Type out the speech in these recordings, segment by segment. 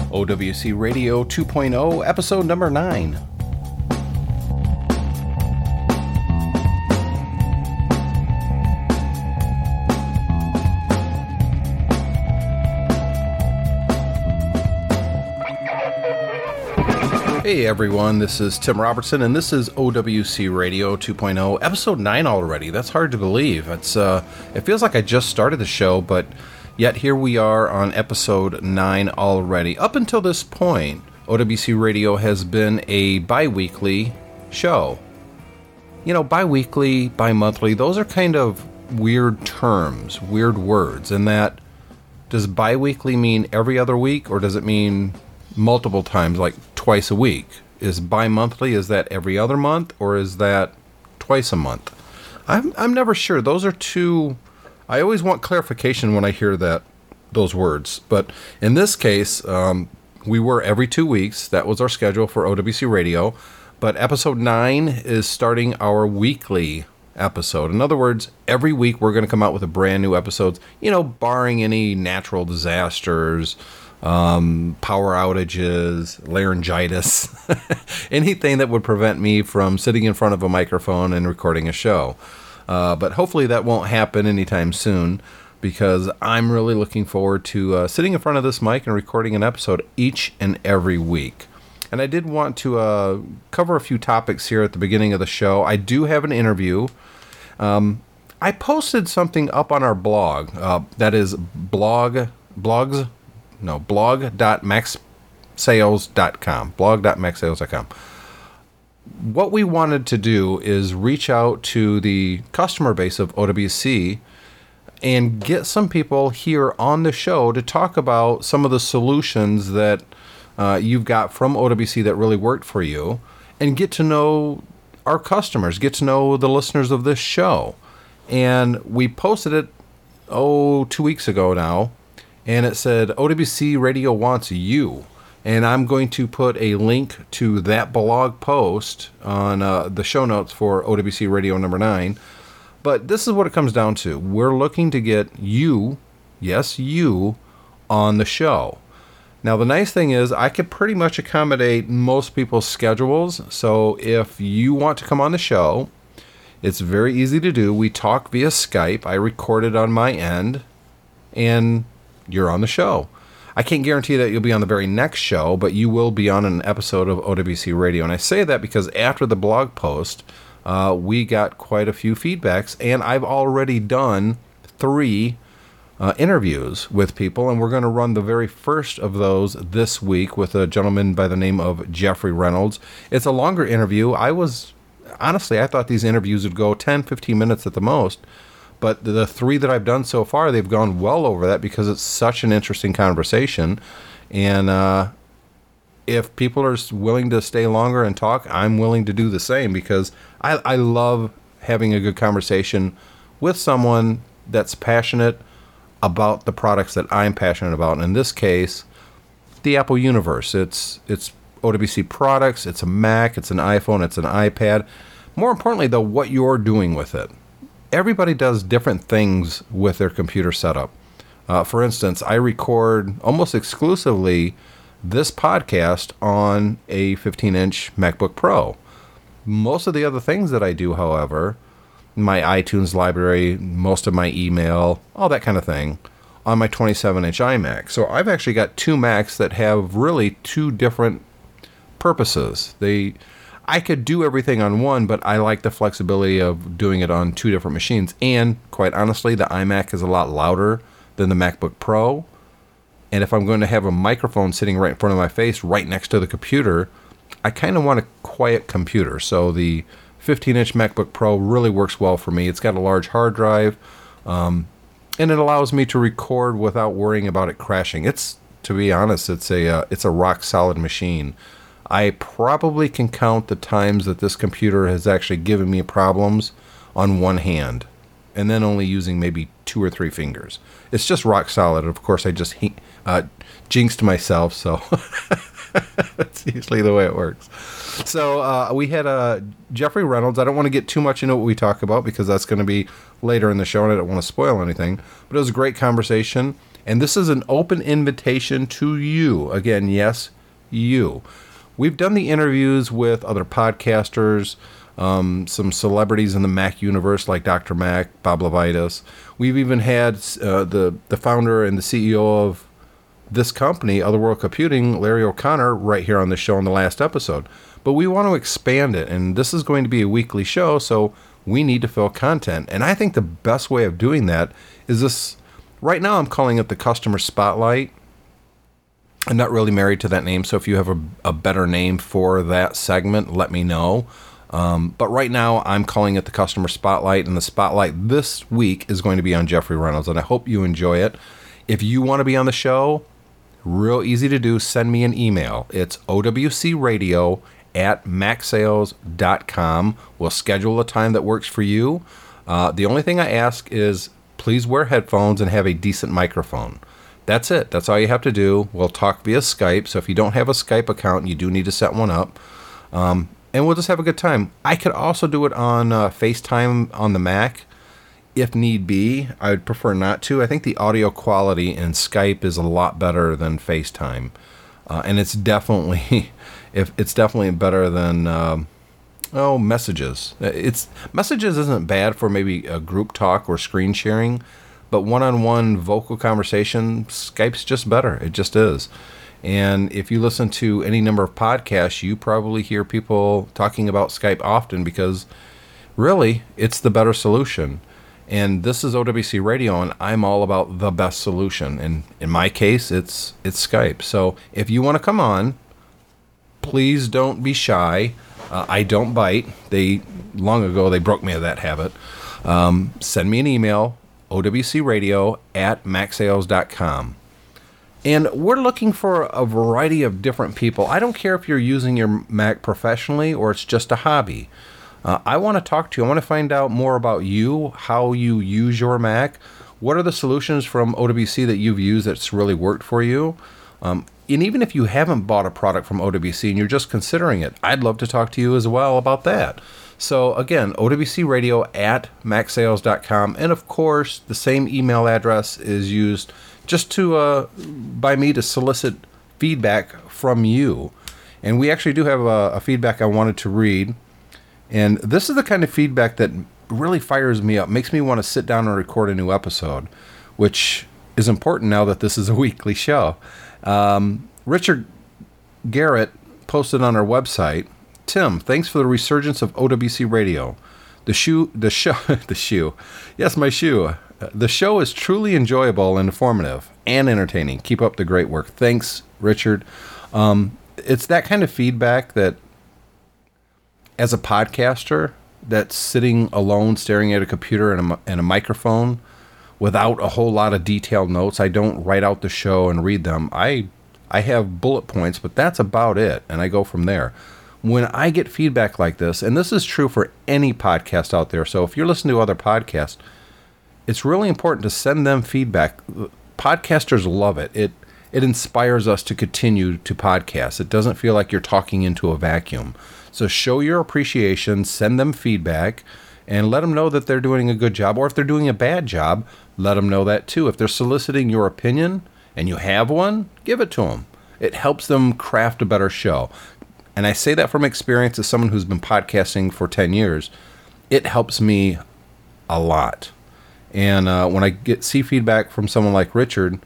OWC Radio 2.0, episode number 9. Hey everyone, this is Tim Robertson, and this is OWC Radio 2.0, episode 9 already. That's hard to believe. It feels like I just started the show, but yet here we are on episode 9 already. Up until this point, OWC Radio has been a bi-weekly show. You know, bi-weekly, bi-monthly, those are kind of weird terms, weird words, in that, does bi-weekly mean every other week, or does it mean multiple times, like twice a week? Is bi-monthly, is that every other month, or is that twice a month? I'm never sure. Those are two. I always want clarification when I hear those words. But in this case, we were every 2 weeks. That was our schedule for OWC Radio. But episode 9 is starting our weekly episode. In other words, every week we're going to come out with a brand new episodes, barring any natural disasters, power outages, laryngitis, anything that would prevent me from sitting in front of a microphone and recording a show. But hopefully that won't happen anytime soon, because I'm really looking forward to sitting in front of this mic and recording an episode each and every week. And I did want to cover a few topics here at the beginning of the show. I do have an interview. I posted something up on our blog. That is blog.maxsales.com. blog.maxsales.com. What we wanted to do is reach out to the customer base of OWC and get some people here on the show to talk about some of the solutions that you've got from OWC that really worked for you, and get to know our customers, get to know the listeners of this show. And we posted it, 2 weeks ago now, and it said, OWC Radio wants you. And I'm going to put a link to that blog post on the show notes for OWC Radio number 9. But this is what it comes down to. We're looking to get you, yes, you, on the show. Now, the nice thing is I could pretty much accommodate most people's schedules. So if you want to come on the show, it's very easy to do. We talk via Skype. I record it on my end, and you're on the show. I can't guarantee that you'll be on the very next show, but you will be on an episode of OWC Radio. And I say that because after the blog post, we got quite a few feedbacks, and I've already done 3 interviews with people, and we're going to run the very first of those this week with a gentleman by the name of Jeffrey Reynolds. It's a longer interview. I thought these interviews would go 10, 15 minutes at the most. But the 3 that I've done so far, they've gone well over that because it's such an interesting conversation. And if people are willing to stay longer and talk, I'm willing to do the same, because I love having a good conversation with someone that's passionate about the products that I'm passionate about. And in this case, the Apple universe. It's OWC products, it's a Mac, it's an iPhone, it's an iPad. More importantly, though, what you're doing with it. Everybody does different things with their computer setup. For instance, I record almost exclusively this podcast on a 15-inch MacBook Pro. Most of the other things that I do, however, my iTunes library, most of my email, all that kind of thing, on my 27-inch iMac. So I've actually got 2 Macs that have really 2 different purposes. I could do everything on one, but I like the flexibility of doing it on 2 different machines. And quite honestly, the iMac is a lot louder than the MacBook Pro. And if I'm going to have a microphone sitting right in front of my face, right next to the computer, I kind of want a quiet computer. So the 15-inch MacBook Pro really works well for me. It's got a large hard drive, and it allows me to record without worrying about it crashing. To be honest, it's a rock-solid machine. I probably can count the times that this computer has actually given me problems on one hand, and then only using maybe 2 or 3 fingers. It's just rock solid. Of course, I just jinxed myself, so that's usually the way it works. So we had Jeffrey Reynolds. I don't want to get too much into what we talk about because that's going to be later in the show, and I don't want to spoil anything. But it was a great conversation. And this is an open invitation to you. Again, yes, you. We've done the interviews with other podcasters, some celebrities in the Mac universe like Dr. Mac, Bob Levitas. We've even had the founder and the CEO of this company, Otherworld Computing, Larry O'Connor, right here on the show in the last episode. But we want to expand it, and this is going to be a weekly show, so we need to fill content. And I think the best way of doing that is this. Right now I'm calling it the Customer Spotlight. I'm not really married to that name, so if you have a better name for that segment, let me know. But right now I'm calling it the Customer Spotlight, and the spotlight this week is going to be on Jeffrey Reynolds, and I hope you enjoy it. If you want to be on the show, real easy to do, send me an email. It's owcradio@macsales.com. We'll schedule a time that works for you. The only thing I ask is please wear headphones and have a decent microphone. That's it. That's all you have to do. We'll talk via Skype. So if you don't have a Skype account, you do need to set one up. And we'll just have a good time. I could also do it on FaceTime on the Mac if need be. I would prefer not to. I think the audio quality in Skype is a lot better than FaceTime. And it's definitely better than messages. Messages isn't bad for maybe a group talk or screen sharing, but one-on-one vocal conversation, Skype's just better. It just is. And if you listen to any number of podcasts, you probably hear people talking about Skype often because really it's the better solution. And this is OWC Radio, and I'm all about the best solution. And in my case, it's Skype. So if you want to come on, please don't be shy. I don't bite. Long ago, they broke me of that habit. Send me an email, owcradio@macsales.com. And we're looking for a variety of different people. I don't care if you're using your Mac professionally or it's just a hobby. I want to talk to you. I want to find out more about you, how you use your Mac. What are the solutions from OWC that you've used that's really worked for you? And even if you haven't bought a product from OWC and you're just considering it, I'd love to talk to you as well about that. So again, owcradio@macsales.com. And of course, the same email address is used just by me to solicit feedback from you. And we actually do have a feedback I wanted to read. And this is the kind of feedback that really fires me up, makes me want to sit down and record a new episode, which is important now that this is a weekly show. Richard Garrett posted on our website, Tim, thanks for the resurgence of OWC Radio. The show, yes, my shoe. The show is truly enjoyable and informative and entertaining. Keep up the great work. Thanks, Richard. It's that kind of feedback that, as a podcaster that's sitting alone staring at a computer and a microphone without a whole lot of detailed notes, I don't write out the show and read them. I have bullet points, but that's about it, and I go from there. When I get feedback like this, and this is true for any podcast out there, so if you're listening to other podcasts, it's really important to send them feedback. Podcasters love it. It inspires us to continue to podcast. It doesn't feel like you're talking into a vacuum. So show your appreciation, send them feedback, and let them know that they're doing a good job. Or if they're doing a bad job, let them know that too. If they're soliciting your opinion and you have one, give it to them. It helps them craft a better show. And I say that from experience as someone who's been podcasting for 10 years. It helps me a lot. And when I see feedback from someone like Richard,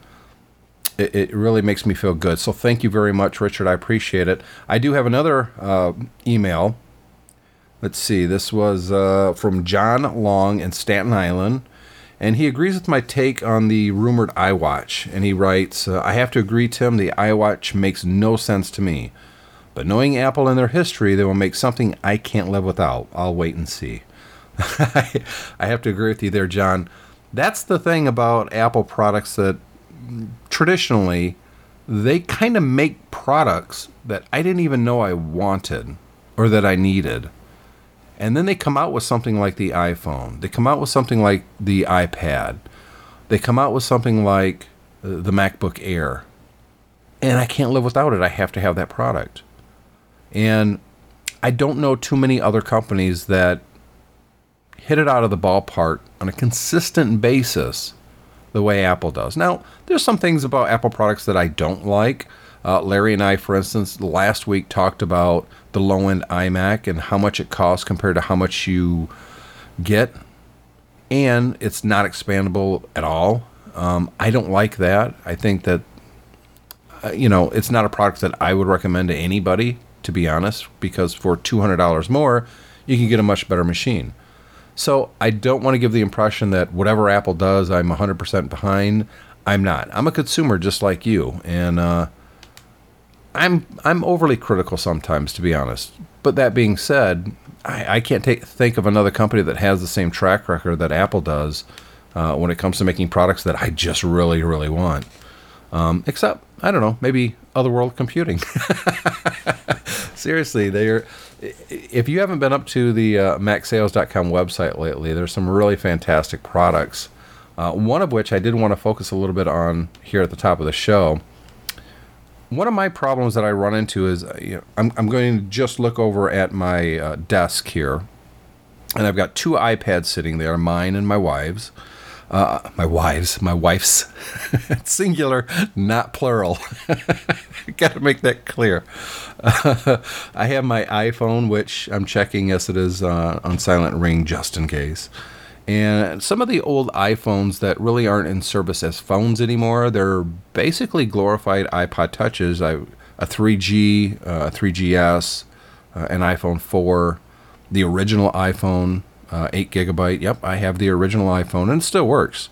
it really makes me feel good. So thank you very much, Richard. I appreciate it. I do have another email. Let's see. This was from John Long in Staten Island. And he agrees with my take on the rumored iWatch. And he writes, I have to agree, Tim, the iWatch makes no sense to me. But knowing Apple and their history, they will make something I can't live without. I'll wait and see. I have to agree with you there, John. That's the thing about Apple products, that traditionally they kind of make products that I didn't even know I wanted or that I needed. And then they come out with something like the iPhone. They come out with something like the iPad. They come out with something like the MacBook Air. And I can't live without it. I have to have that product. And I don't know too many other companies that hit it out of the ballpark on a consistent basis the way Apple does. Now, there's some things about Apple products that I don't like. Larry and I, for instance, last week talked about the low-end iMac and how much it costs compared to how much you get. And it's not expandable at all. I don't like that. I think that, it's not a product that I would recommend to anybody, to be honest, because for $200 more, you can get a much better machine. So I don't want to give the impression that whatever Apple does, I'm 100% behind. I'm not. I'm a consumer just like you, and I'm overly critical sometimes, to be honest. But that being said, I can't think of another company that has the same track record that Apple does when it comes to making products that I just really, really want. Except, I don't know, maybe Otherworld Computing. Seriously, if you haven't been up to the MacSales.com website lately, there's some really fantastic products. One of which I did want to focus a little bit on here at the top of the show. One of my problems that I run into is I'm going to just look over at my desk here, and I've got two iPads sitting there, mine and my wife's. My wife's. Singular, not plural. Got to make that clear. I have my iPhone, which I'm checking, yes it is, on silent ring just in case. And some of the old iPhones that really aren't in service as phones anymore, they're basically glorified iPod Touches. A 3G, a 3GS, an iPhone 4, the original iPhone, 8 gigabyte. Yep, I have the original iPhone, and it still works.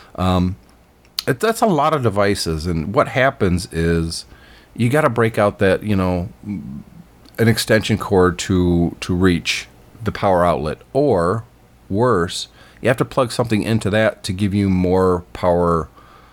That's a lot of devices, and what happens is you got to break out that, an extension cord to reach the power outlet, or worse, you have to plug something into that to give you more power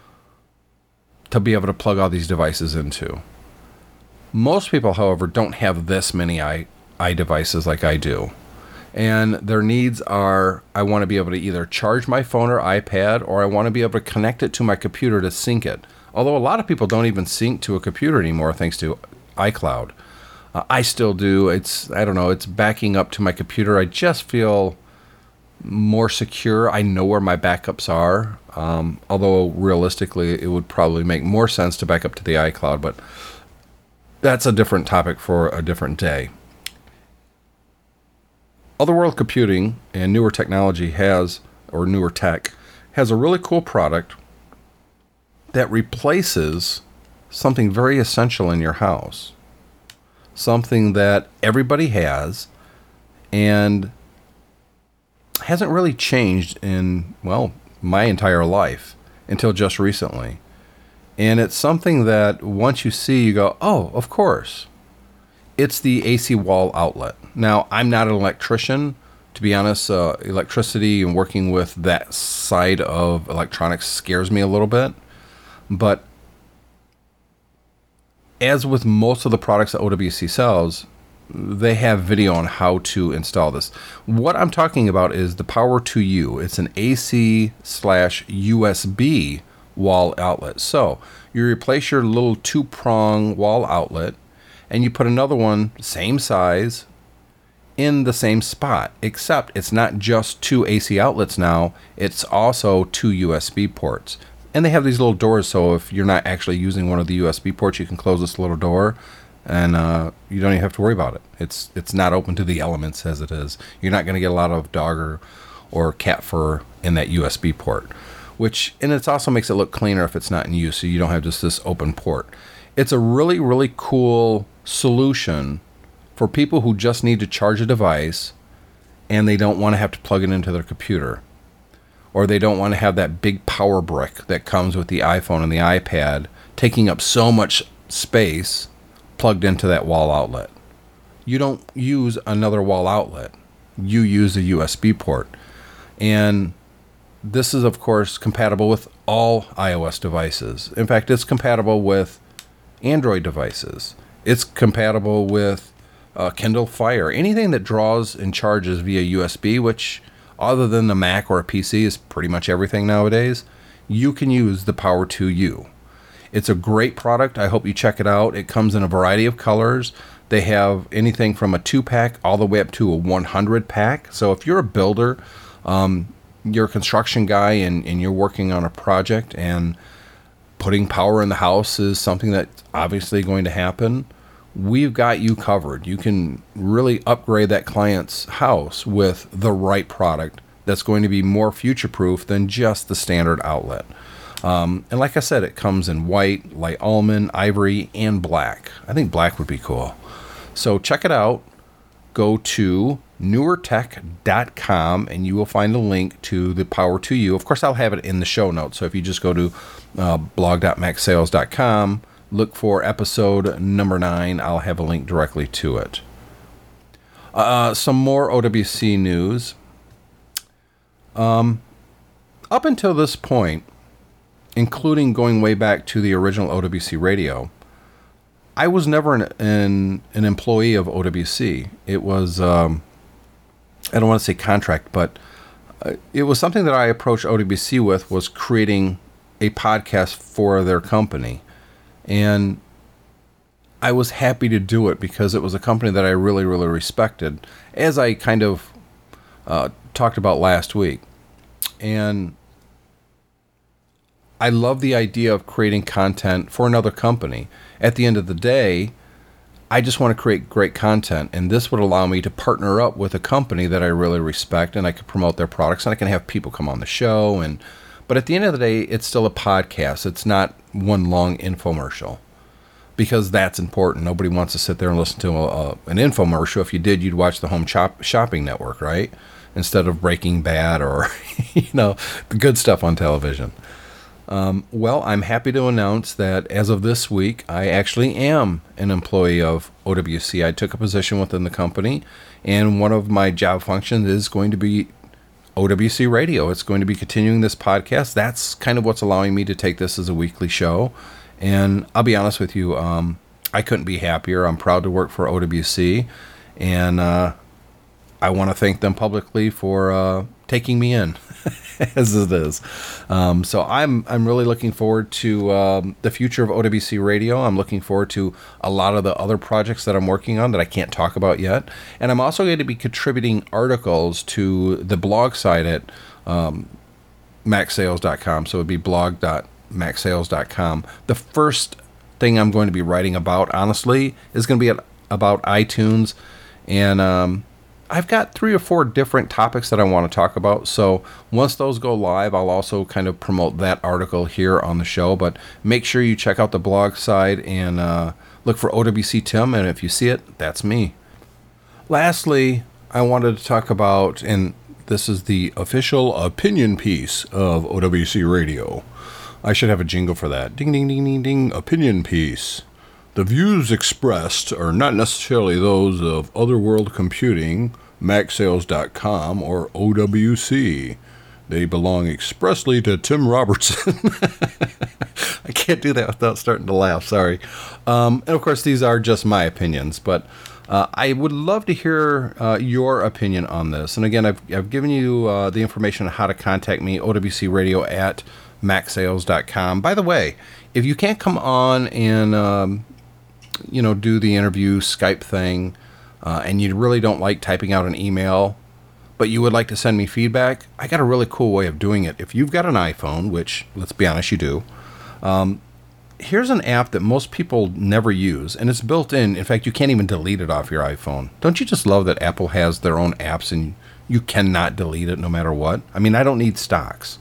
to be able to plug all these devices into. Most people, however, don't have this many iDevices like I do. And their needs are, I want to be able to either charge my phone or iPad, or I want to be able to connect it to my computer to sync it. Although a lot of people don't even sync to a computer anymore thanks to iCloud. I still do. It's backing up to my computer. I just feel more secure. I know where my backups are. Although realistically, it would probably make more sense to back up to the iCloud, but that's a different topic for a different day. Otherworld Computing and newer technology newer tech has a really cool product that replaces something very essential in your house. Something that everybody has and hasn't really changed in, my entire life until just recently. And it's something that once you see, you go, oh, of course. It's the AC wall outlet. Now, I'm not an electrician. To be honest, electricity and working with that side of electronics scares me a little bit. But as with most of the products that OWC sells, they have video on how to install this. What I'm talking about is the Power 2U. It's an AC/USB wall outlet. So you replace your little 2-prong wall outlet, and you put another one, same size, in the same spot, except it's not just 2 AC outlets now, it's also 2 USB ports. And they have these little doors, so if you're not actually using one of the USB ports, you can close this little door, and you don't even have to worry about it. It's not open to the elements as it is. You're not going to get a lot of dog or cat fur in that USB port, and it also makes it look cleaner if it's not in use, so you don't have just this open port. It's a really, really cool solution for people who just need to charge a device and they don't want to have to plug it into their computer, or they don't want to have that big power brick that comes with the iPhone and the iPad taking up so much space plugged into that wall outlet. You don't use another wall outlet. You use a USB port. And this is, of course, compatible with all iOS devices. In fact, it's compatible with Android devices. It's compatible with Kindle Fire. Anything that draws and charges via USB, which other than the Mac or a PC is pretty much everything nowadays, you can use the Power 2U. It's a great product. I hope you check it out. It comes in a variety of colors. They have anything from a 2-pack all the way up to a 100-pack. So if you're a builder, you're a construction guy and you're working on a project and putting power in the house is something that's obviously going to happen, we've got you covered. You can really upgrade that client's house with the right product that's going to be more future-proof than just the standard outlet. And like I said, it comes in white, light almond, ivory, and black. I think black would be cool. So check it out. Go to newertech.com and you will find a link to the Power to You. Of course, I'll have it in the show notes. So if you just go to blog.maxsales.com, look for episode number 9, I'll have a link directly to it. Some more OWC news. Up until this point, including going way back to the original OWC radio, I was never an employee of OWC. It was, I don't want to say contract, but it was something that I approached OWC with, was creating a podcast for their company. And I was happy to do it because it was a company that I really, really respected, as I kind of talked about last week. And I love the idea of creating content for another company. At the end of the day, I just want to create great content, and this would allow me to partner up with a company that I really respect, and I could promote their products, and I can have people come on the show. But at the end of the day, it's still a podcast. It's not one long infomercial, because that's important. Nobody wants to sit there and listen to an infomercial. If you did, you'd watch the Home Shopping Network, right? Instead of Breaking Bad or the good stuff on television. Well, I'm happy to announce that as of this week, I actually am an employee of OWC. I took a position within the company, and one of my job functions is going to be OWC Radio. It's going to be continuing this podcast. That's kind of what's allowing me to take this as a weekly show. And I'll be honest with you, I couldn't be happier. I'm proud to work for OWC, and I want to thank them publicly for taking me in. As it is. So I'm really looking forward to the future of OWC Radio. I'm looking forward to a lot of the other projects that I'm working on that I can't talk about yet. And I'm also going to be contributing articles to the blog site at maxsales.com. So it would be blog.maxsales.com. The first thing I'm going to be writing about, honestly, is going to be about iTunes. And I've got 3 or 4 different topics that I want to talk about. So once those go live, I'll also kind of promote that article here on the show. But make sure you check out the blog side and look for OWC Tim. And if you see it, that's me. Lastly, I wanted to talk about, and this is the official opinion piece of OWC Radio. I should have a jingle for that. Ding, ding, ding, ding, ding. Opinion piece. The views expressed are not necessarily those of Otherworld Computing, MacSales.com, or OWC. They belong expressly to Tim Robertson. I can't do that without starting to laugh, sorry. And of course, these are just my opinions, but I would love to hear your opinion on this. And again, I've given you the information on how to contact me, OWCRadio at MacSales.com. By the way, if you can't come on and do the interview Skype thing, and you really don't like typing out an email, but you would like to send me feedback, I got a really cool way of doing it. If you've got an iPhone, which, let's be honest, you do, here's an app that most people never use, and it's built in. In fact, you can't even delete it off your iPhone. Don't you just love that Apple has their own apps, and you cannot delete it no matter what? I mean, I don't need stocks.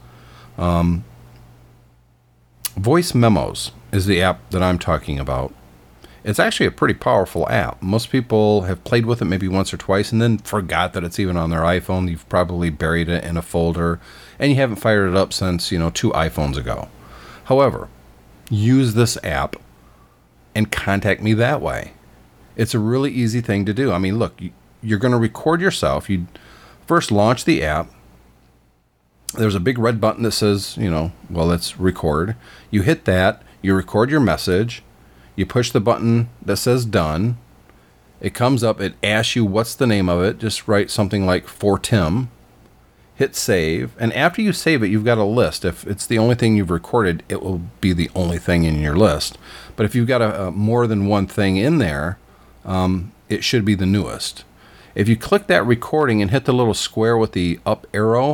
Voice Memos is the app that I'm talking about. It's actually a pretty powerful app. Most people have played with it maybe once or twice and then forgot that it's even on their iPhone. You've probably buried it in a folder, and you haven't fired it up since, 2 iPhones ago. However, use this app and contact me that way. It's a really easy thing to do. I mean, look, you're going to record yourself. You first launch the app. There's a big red button that says, let's record. You hit that. You record your message. You push the button that says done. It comes up. It asks you what's the name of it. Just write something like for Tim. Hit save. And after you save it, you've got a list. If it's the only thing you've recorded, it will be the only thing in your list. But if you've got a more than one thing in there, it should be the newest. If you click that recording and hit the little square with the up arrow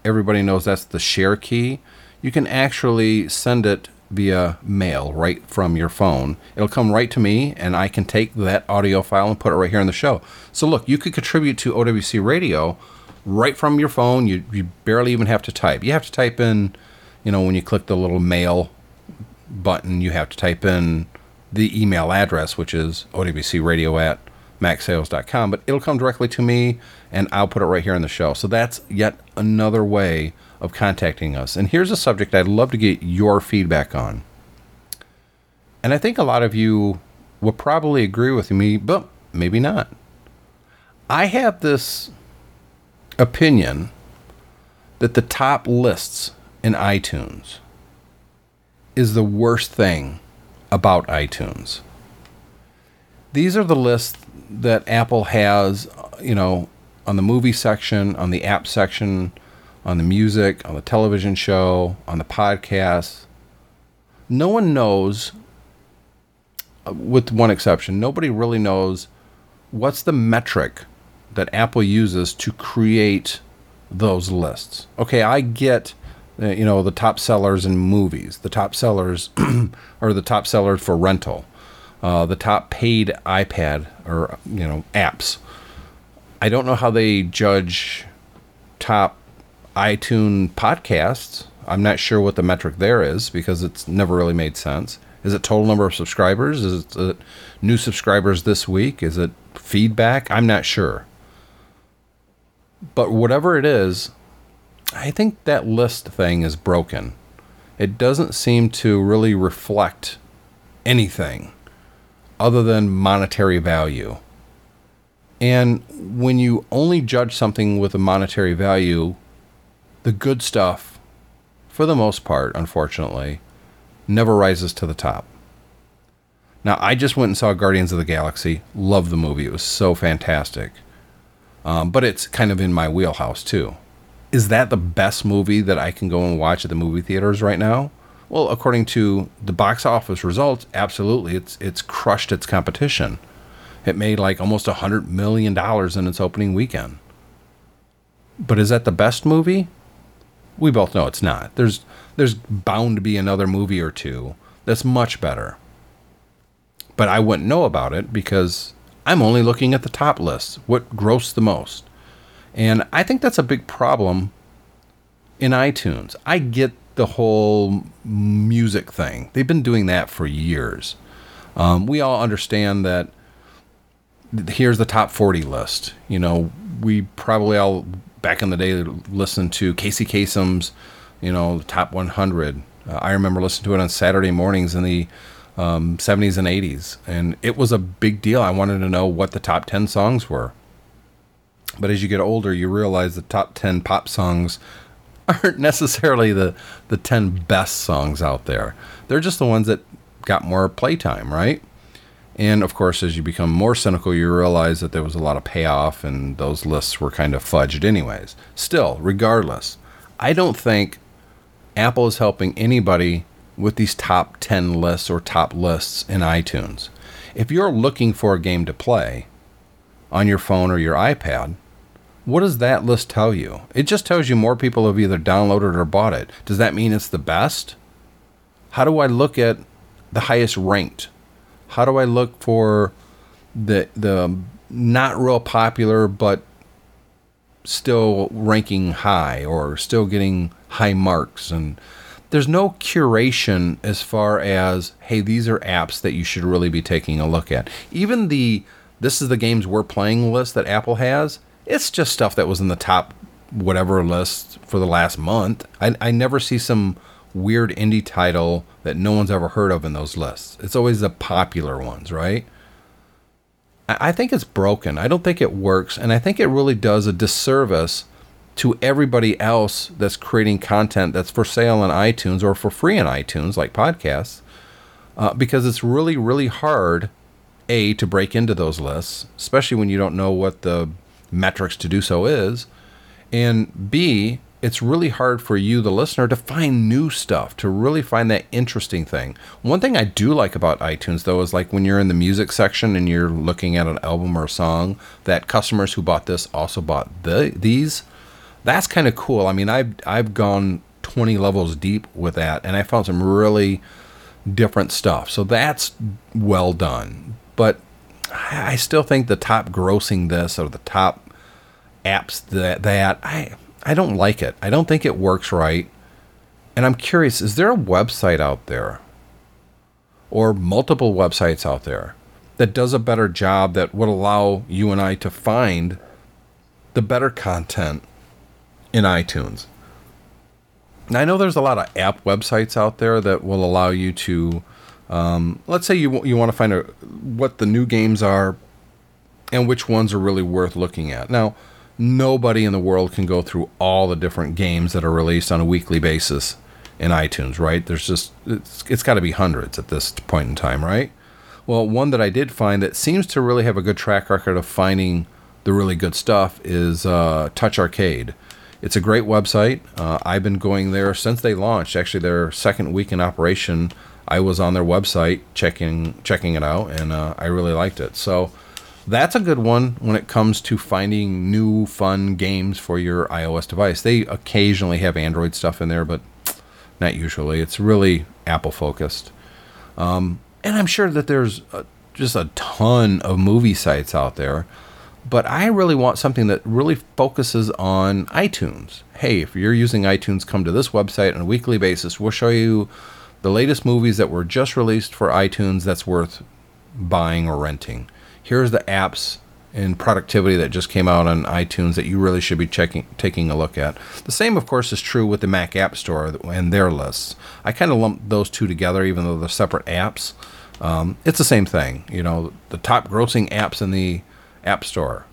everybody knows that's the share key. You can actually send it via mail right from your phone. It'll come right to me, and I can take that audio file and put it right here in the show. So look, you could contribute to OWC Radio right from your phone. You barely even have to type. You have to type in, when you click the little mail button, you have to type in the email address, which is owcradio@macsales.com, but it'll come directly to me, and I'll put it right here in the show. So that's yet another way of contacting us. And here's a subject I'd love to get your feedback on. And I think a lot of you will probably agree with me, but maybe not. I have this opinion that the top lists in iTunes is the worst thing about iTunes. These are the lists that Apple has, on the movie section, on the app section, on the music, on the television show, on the podcast. No one knows, with one exception, nobody really knows what's the metric that Apple uses to create those lists. Okay, I get, the top sellers in movies, the top sellers, or the top sellers for rental, the top paid iPad or, apps. I don't know how they judge top iTunes podcasts. I'm not sure what the metric there is because it's never really made sense. Is it total number of subscribers? Is it new subscribers this week? Is it feedback? I'm not sure. But whatever it is, I think that list thing is broken. It doesn't seem to really reflect anything other than monetary value. And when you only judge something with a monetary value, the good stuff, for the most part, unfortunately, never rises to the top. Now, I just went and saw Guardians of the Galaxy. Loved the movie. It was so fantastic. But it's kind of in my wheelhouse, too. Is that the best movie that I can go and watch at the movie theaters right now? Well, according to the box office results, absolutely. It's crushed its competition. It made like almost $100 million in its opening weekend. But is that the best movie? We both know it's not. There's bound to be another movie or two that's much better. But I wouldn't know about it because I'm only looking at the top lists, what grossed the most. And I think that's a big problem in iTunes. I get the whole music thing. They've been doing that for years. We all understand that here's the top 40 list. We probably all back in the day listened to Casey Kasem's, the top 100. I remember listening to it on Saturday mornings in the 70s and 80s, and it was a big deal. I wanted to know what the top 10 songs were. But as you get older, you realize the top 10 pop songs aren't necessarily the 10 best songs out there. They're just the ones that got more playtime, right? And of course, as you become more cynical, you realize that there was a lot of payoff and those lists were kind of fudged anyways. Still, regardless, I don't think Apple is helping anybody with these top 10 lists or top lists in iTunes. If you're looking for a game to play on your phone or your iPad, what does that list tell you? It just tells you more people have either downloaded or bought it. Does that mean it's the best? How do I look at the highest ranked? How do I look for the not real popular but still ranking high or still getting high marks? And there's no curation as far as, hey, these are apps that you should really be taking a look at. Even this is the games we're playing list that Apple has, it's just stuff that was in the top whatever list for the last month. I never see some weird indie title that no one's ever heard of in those lists. It's always the popular ones, right? I think it's broken. I don't think it works, and I think it really does a disservice to everybody else that's creating content that's for sale on iTunes or for free on iTunes, like podcasts, because it's really, really hard, A, to break into those lists, especially when you don't know what the metrics to do so is, and B, it's really hard for you, the listener, to find new stuff, to really find that interesting thing. One thing I do like about iTunes, though, is like when you're in the music section and you're looking at an album or a song that customers who bought this also bought these. That's kind of cool. I mean, I've gone 20 levels deep with that, and I found some really different stuff. So that's well done. But I still think the top grossing this or the top apps that I don't like it. I don't think it works right. And I'm curious, is there a website out there or multiple websites out there that does a better job that would allow you and I to find the better content in iTunes? Now, I know there's a lot of app websites out there that will allow you to, let's say you want to find what the new games are and which ones are really worth looking at. Now, nobody in the world can go through all the different games that are released on a weekly basis in iTunes, right? There's just, it's got to be hundreds at this point in time, right? Well, one that I did find that seems to really have a good track record of finding the really good stuff is Touch Arcade. It's a great website. I've been going there since they launched. Actually, their second week in operation, I was on their website checking it out, and I really liked it. So that's a good one when it comes to finding new, fun games for your iOS device. They occasionally have Android stuff in there, but not usually. It's really Apple-focused. And I'm sure that there's just a ton of movie sites out there. But I really want something that really focuses on iTunes. Hey, if you're using iTunes, come to this website on a weekly basis. We'll show you the latest movies that were just released for iTunes that's worth buying or renting. Here's the apps and productivity that just came out on iTunes that you really should be taking a look at. The same, of course, is true with the Mac App Store and their lists. I kind of lump those two together, even though they're separate apps. It's the same thing. You know, the top grossing apps in the App Store.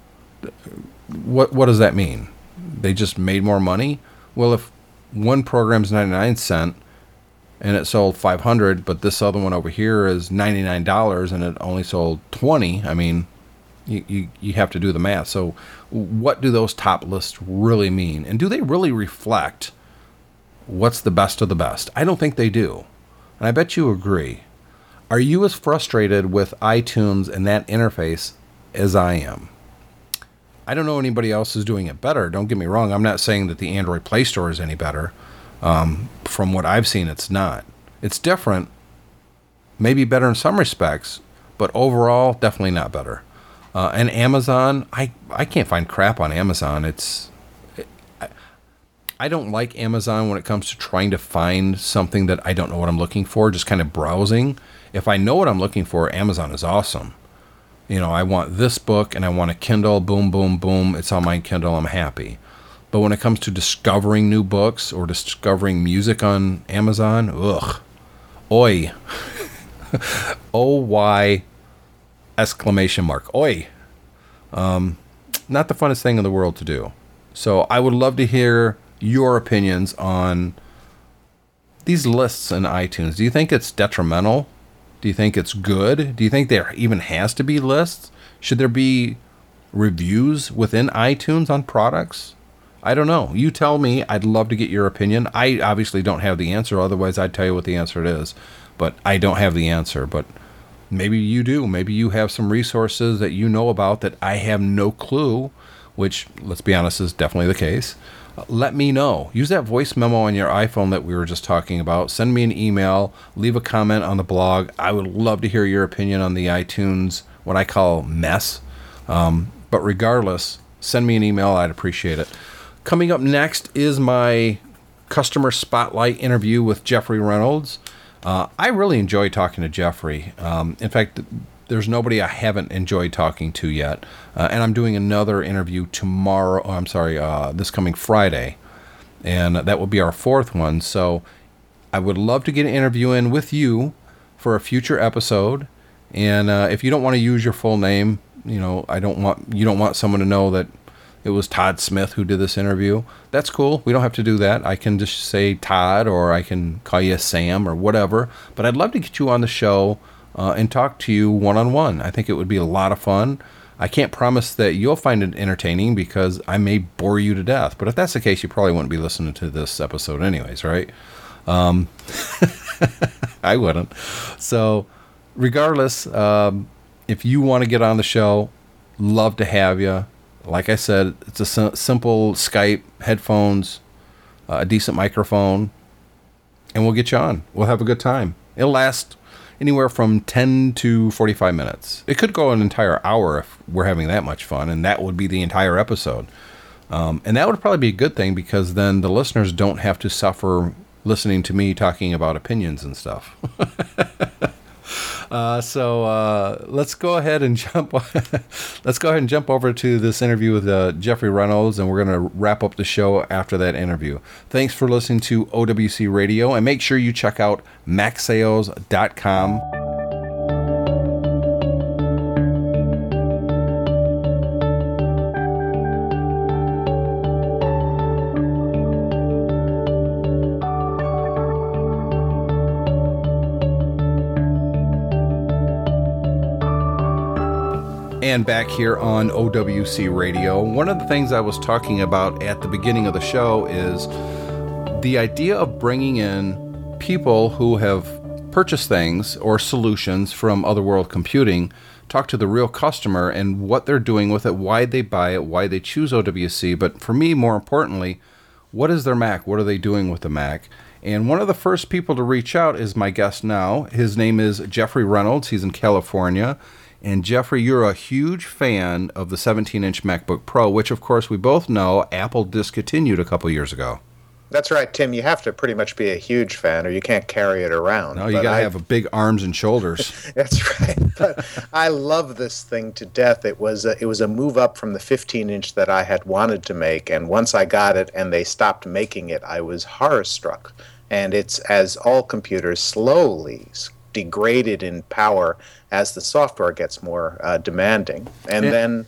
What does that mean? They just made more money? Well, if one program's 99 cents and it sold 500, but this other one over here is $99 and it only sold 20, I mean, you have to do the math. So what do those top lists really mean? And do they really reflect what's the best of the best? I don't think they do. And I bet you agree. Are you as frustrated with iTunes and that interface as I am? I don't know anybody else is doing it better. Don't get me wrong. I'm not saying that the Android Play Store is any better. From what I've seen, it's not. It's different, maybe better in some respects, but overall, definitely not better. And Amazon, I can't find crap on Amazon. I don't like Amazon when it comes to trying to find something that I don't know what I'm looking for, just kind of browsing. If I know what I'm looking for, Amazon is awesome. You know, I want this book and I want a Kindle, boom, boom, boom. It's on my Kindle, I'm happy. But when it comes to discovering new books or discovering music on Amazon, ugh, oi. O-Y exclamation mark, oi. Not the funnest thing in the world to do. So I would love to hear your opinions on these lists in iTunes. Do you think it's detrimental? Do you think it's good? Do you think there even has to be lists? Should there be reviews within iTunes on products? I don't know. You tell me. I'd love to get your opinion. I obviously don't have the answer. Otherwise, I'd tell you what the answer is. But I don't have the answer. But maybe you do. Maybe you have some resources that you know about that I have no clue, which, let's be honest, is definitely the case. Let me know. Use that voice memo on your iPhone that we were just talking about. Send me an email. Leave a comment on the blog. I would love to hear your opinion on the iTunes, what I call mess. But regardless, send me an email. I'd appreciate it. Coming up next is my customer spotlight interview with Jeffrey Reynolds. I really enjoy talking to Jeffrey. In fact, there's nobody I haven't enjoyed talking to yet. And I'm doing another interview this coming Friday. And that will be our fourth one. So I would love to get an interview in with you for a future episode. And if you don't want to use your full name, you know, you don't want someone to know that it was Todd Smith who did this interview. That's cool. We don't have to do that. I can just say Todd, or I can call you Sam or whatever. But I'd love to get you on the show and talk to you one-on-one. I think it would be a lot of fun. I can't promise that you'll find it entertaining because I may bore you to death. But if that's the case, you probably wouldn't be listening to this episode anyways, right? I wouldn't. So regardless, if you want to get on the show, love to have you. Like I said, it's a simple Skype, headphones, a decent microphone, and we'll get you on. We'll have a good time. It'll last anywhere from 10 to 45 minutes. It could go an entire hour if we're having that much fun, and that would be the entire episode. And that would probably be a good thing, because then the listeners don't have to suffer listening to me talking about opinions and stuff. So let's go ahead and jump. Let's go ahead and jump over to this interview with Jeffrey Reynolds, and we're going to wrap up the show after that interview. Thanks for listening to OWC Radio, and make sure you check out MacSales.com. And back here on OWC Radio, one of the things I was talking about at the beginning of the show is the idea of bringing in people who have purchased things or solutions from Otherworld Computing, talk to the real customer and what they're doing with it, why they buy it, why they choose OWC. But for me, more importantly, what is their Mac? What are they doing with the Mac? And one of the first people to reach out is my guest now. His name is Jeffrey Reynolds. He's in California. And Jeffrey, you're a huge fan of the 17-inch MacBook Pro, which, of course, we both know Apple discontinued a couple years ago. That's right, Tim. You have to pretty much be a huge fan, or you can't carry it around. No, you got to have big arms and shoulders. That's right. But I love this thing to death. It was a move up from the 15-inch that I had wanted to make, and once I got it and they stopped making it, I was horror-struck. And it's, as all computers, slowly degraded in power as the software gets more demanding, and then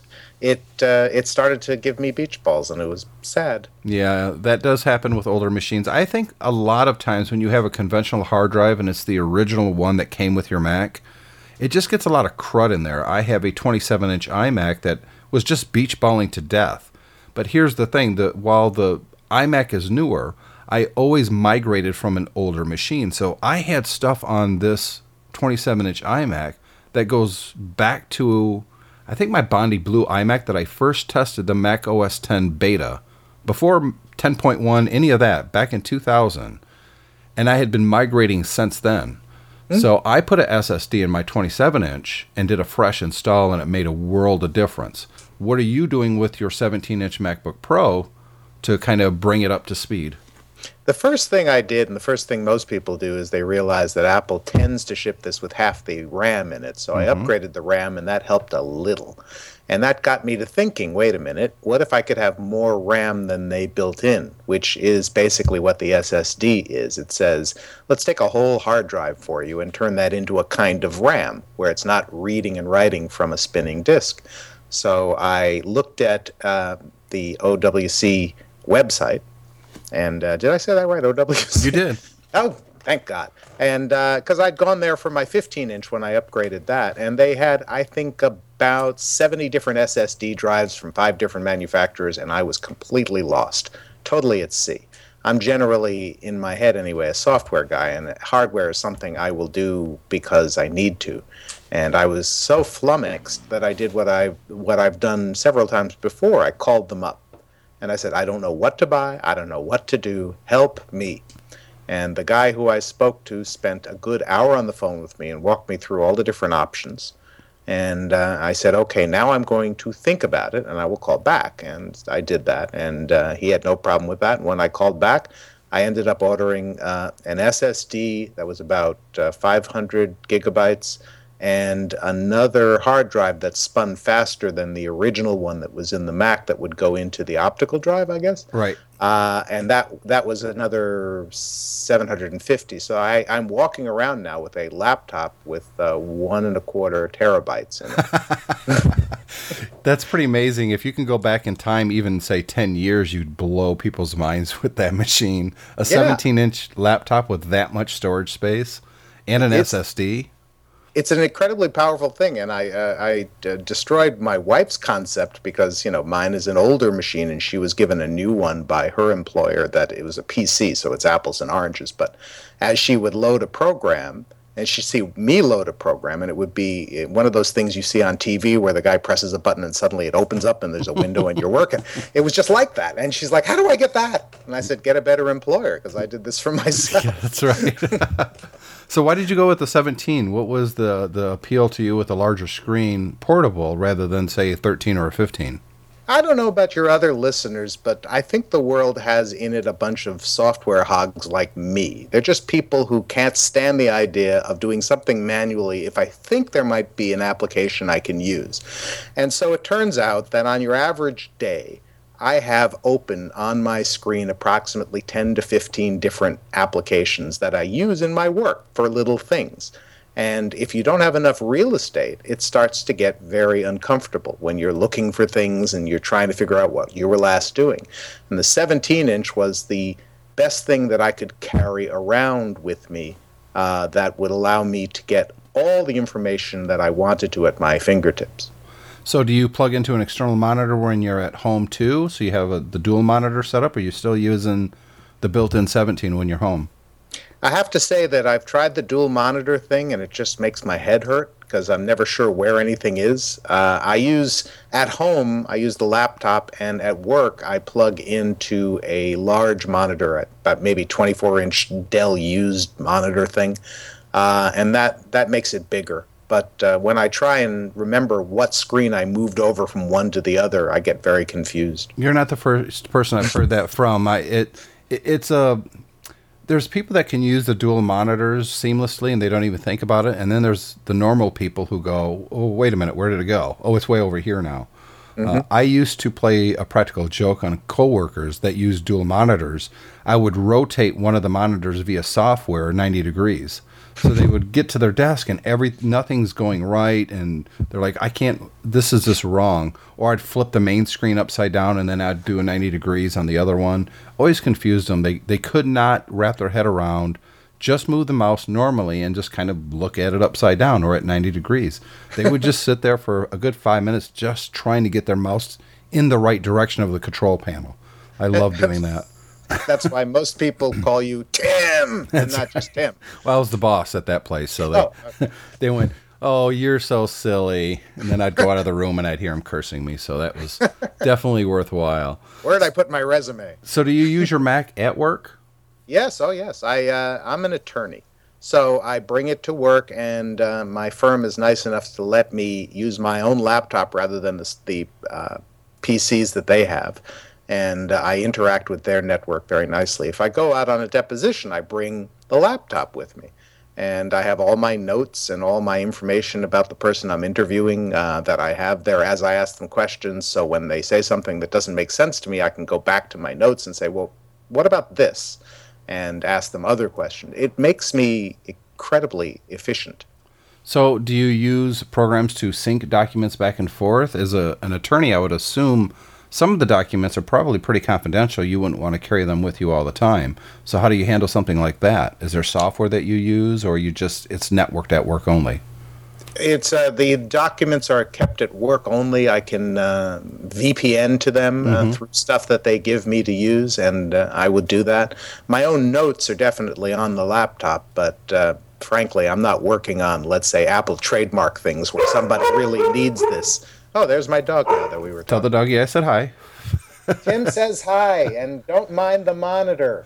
it started to give me beach balls, and it was sad. Yeah, that does happen with older machines. I think a lot of times when you have a conventional hard drive and it's the original one that came with your Mac, it just gets a lot of crud in there. I have a 27-inch iMac that was just beach balling to death. But here's the thing, while the iMac is newer, I always migrated from an older machine. So I had stuff on this 27-inch iMac that goes back to, I think, my Bondi Blue iMac that I first tested the Mac OS X beta, before 10.1, any of that, back in 2000. And I had been migrating since then. So I put an SSD in my 27-inch and did a fresh install, and it made a world of difference. What are you doing with your 17-inch MacBook Pro to kind of bring it up to speed? The first thing I did, and the first thing most people do, is they realize that Apple tends to ship this with half the RAM in it. So I upgraded the RAM, and that helped a little. And that got me to thinking, wait a minute, what if I could have more RAM than they built in, which is basically what the SSD is. It says, let's take a whole hard drive for you and turn that into a kind of RAM, where it's not reading and writing from a spinning disk. So I looked at the OWC website. And did I say that right? OWC? You did. Oh, thank God. And because I'd gone there for my 15-inch when I upgraded that. And they had, I think, about 70 different SSD drives from 5 different manufacturers, and I was completely lost, totally at sea. I'm generally, in my head anyway, a software guy, and hardware is something I will do because I need to. And I was so flummoxed that I did what I've done several times before. I called them up. And I said, I don't know what to buy. I don't know what to do. Help me. And the guy who I spoke to spent a good hour on the phone with me and walked me through all the different options. And I said, okay, now I'm going to think about it, and I will call back. And I did that, and he had no problem with that. And when I called back, I ended up ordering an SSD that was about 500 gigabytes, and another hard drive that spun faster than the original one that was in the Mac that would go into the optical drive, I guess. Right. And that was another 750. So I'm walking around now with a laptop with 1.25 terabytes in it. That's pretty amazing. If you can go back in time, even say 10 years, you'd blow people's minds with that machine. A 17-inch laptop with that much storage space and an SSD. It's an incredibly powerful thing, and I destroyed my wife's concept because, mine is an older machine, and she was given a new one by her employer that it was a PC, so it's apples and oranges. But as she would load a program, and she'd see me load a program, and it would be one of those things you see on TV where the guy presses a button and suddenly it opens up and there's a window and you're working. It was just like that. And she's like, how do I get that? And I said, get a better employer, because I did this for myself. Yeah, that's right. So why did you go with the 17? What was the appeal to you with a larger screen portable rather than, say, a 13 or a 15? I don't know about your other listeners, but I think the world has in it a bunch of software hogs like me. They're just people who can't stand the idea of doing something manually if I think there might be an application I can use. And so it turns out that on your average day, I have open on my screen approximately 10 to 15 different applications that I use in my work for little things. And if you don't have enough real estate, it starts to get very uncomfortable when you're looking for things and you're trying to figure out what you were last doing. And the 17-inch was the best thing that I could carry around with me that would allow me to get all the information that I wanted to at my fingertips. So do you plug into an external monitor when you're at home too? So you have the dual monitor set up, or are you still using the built-in 17 when you're home? I have to say that I've tried the dual monitor thing, and it just makes my head hurt because I'm never sure where anything is. At home, I use the laptop, and at work, I plug into a large monitor, at about maybe 24-inch Dell used monitor thing, and that makes it bigger. But when I try and remember what screen I moved over from one to the other, I get very confused. You're not the first person I've heard that from. There's people that can use the dual monitors seamlessly and they don't even think about it. And then there's the normal people who go, oh, wait a minute, where did it go? Oh, it's way over here now. Mm-hmm. I used to play a practical joke on coworkers that use dual monitors. I would rotate one of the monitors via software 90 degrees. So they would get to their desk and nothing's going right, and they're like, this is just wrong. Or I'd flip the main screen upside down and then I'd do a 90 degrees on the other one. Always confused them. They could not wrap their head around, just move the mouse normally and just kind of look at it upside down or at 90 degrees. They would just sit there for a good 5 minutes just trying to get their mouse in the right direction of the control panel. I love doing that. That's why most people call you Tim and not just Tim. Well, I was the boss at that place, so they went, oh, you're so silly. And then I'd go out of the room and I'd hear them cursing me, so that was definitely worthwhile. Where did I put my resume? So do you use your Mac at work? Yes, oh yes. I'm an attorney. So I bring it to work, and my firm is nice enough to let me use my own laptop rather than the PCs that they have. And I interact with their network very nicely. If I go out on a deposition, I bring the laptop with me. And I have all my notes and all my information about the person I'm interviewing that I have there as I ask them questions. So when they say something that doesn't make sense to me, I can go back to my notes and say, well, what about this? And ask them other questions. It makes me incredibly efficient. So do you use programs to sync documents back and forth? As an attorney, I would assume some of the documents are probably pretty confidential. You wouldn't want to carry them with you all the time. So how do you handle something like that? Is there software that you use, or it's networked at work only? It's the documents are kept at work only. I can VPN to them through stuff that they give me to use, and I would do that. My own notes are definitely on the laptop, but frankly, I'm not working on, let's say, Apple trademark things where somebody really needs this. Oh, there's my dog now that we were talking. Tell the doggy I said hi. Tim says hi, and don't mind the monitor.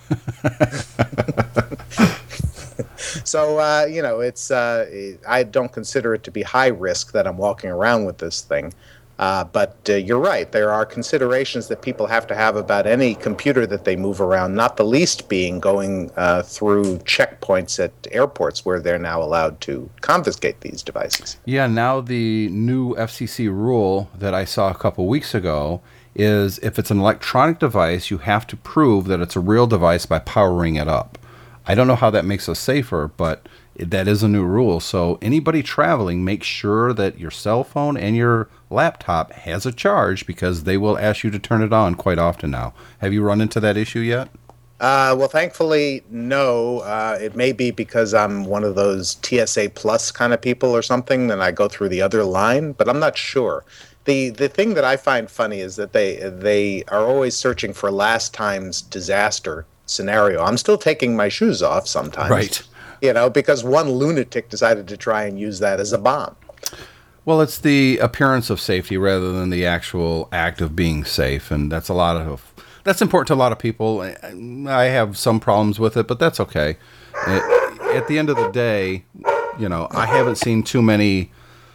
So, it's I don't consider it to be high risk that I'm walking around with this thing. But you're right. There are considerations that people have to have about any computer that they move around, not the least being going through checkpoints at airports where they're now allowed to confiscate these devices. Yeah, now the new FCC rule that I saw a couple weeks ago is if it's an electronic device, you have to prove that it's a real device by powering it up. I don't know how that makes us safer, but that is a new rule. So anybody traveling, make sure that your cell phone and your laptop has a charge, because they will ask you to turn it on quite often now. Have you run into that issue yet? Well, thankfully, no. It may be because I'm one of those TSA Plus kind of people or something, and I go through the other line, but I'm not sure. The thing that I find funny is that they are always searching for last time's disaster scenario. I'm still taking my shoes off sometimes. Right. because one lunatic decided to try and use that as a bomb. Well, it's the appearance of safety rather than the actual act of being safe, and that's important to a lot of people. I have some problems with it, but that's okay. At the end of the day, I haven't seen too many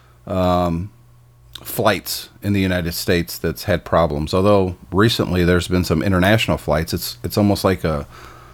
flights in the United States that's had problems. Although recently there's been some international flights. It's almost like a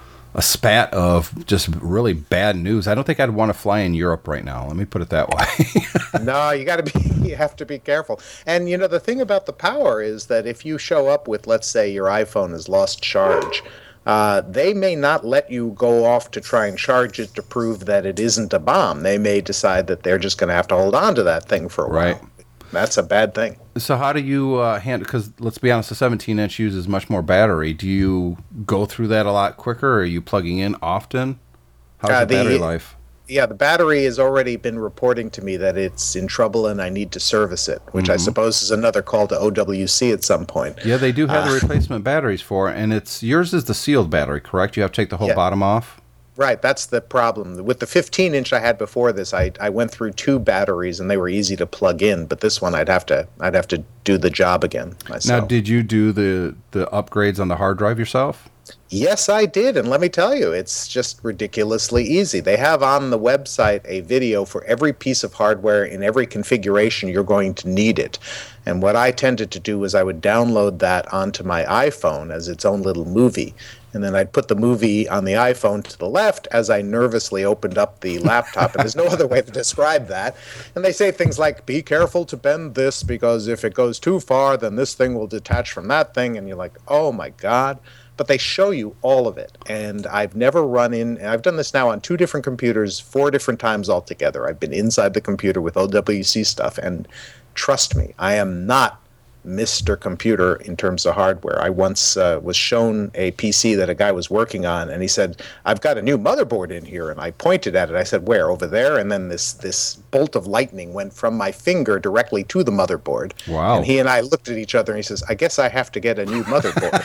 spat of just really bad news. I don't think I'd want to fly in Europe right now. Let me put it that way. No, you have to be careful. And the thing about the power is that if you show up with, let's say, your iPhone has lost charge, they may not let you go off to try and charge it to prove that it isn't a bomb. They may decide that they're just going to have to hold on to that thing for a while. That's a bad thing. So how do you handle, because let's be honest, the 17-inch uses much more battery. Do you go through that a lot quicker, or are you plugging in often? How's the battery life? Yeah, the battery has already been reporting to me that it's in trouble and I need to service it, which I suppose is another call to OWC at some point. Yeah, they do have the replacement batteries for it, and yours is the sealed battery, correct? You have to take the whole bottom off? Right, that's the problem. With the 15-inch I had before this, I went through 2 batteries and they were easy to plug in, but this one I'd have to do the job again myself. Now, did you do the upgrades on the hard drive yourself? Yes, I did, and let me tell you, it's just ridiculously easy. They have on the website a video for every piece of hardware in every configuration you're going to need it. And what I tended to do was I would download that onto my iPhone as its own little movie. And then I'd put the movie on the iPhone to the left as I nervously opened up the laptop. And there's no other way to describe that. And they say things like, be careful to bend this, because if it goes too far, then this thing will detach from that thing. And you're like, oh, my God. But they show you all of it. And I've never I've done this now on 2 different computers, 4 different times altogether. I've been inside the computer with OWC stuff. And trust me, I am not Mr. Computer in terms of hardware. I once was shown a PC that a guy was working on, and he said, I've got a new motherboard in here. And I pointed at it. I said, where? Over there? And then this bolt of lightning went from my finger directly to the motherboard. Wow. And he and I looked at each other, and he says, I guess I have to get a new motherboard.